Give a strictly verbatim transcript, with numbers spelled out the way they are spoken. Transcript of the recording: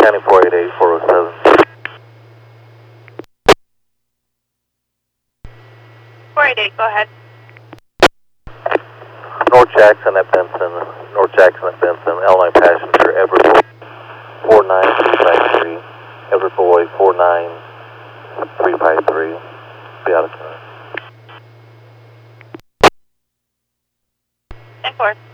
County four eight eight, four oh seven. four eight eight, go ahead. North Jackson at Benson, North Jackson at Benson, L nine passenger, Everett four nine three five three, Everett Boy four nine three five three, be out of time. ten four.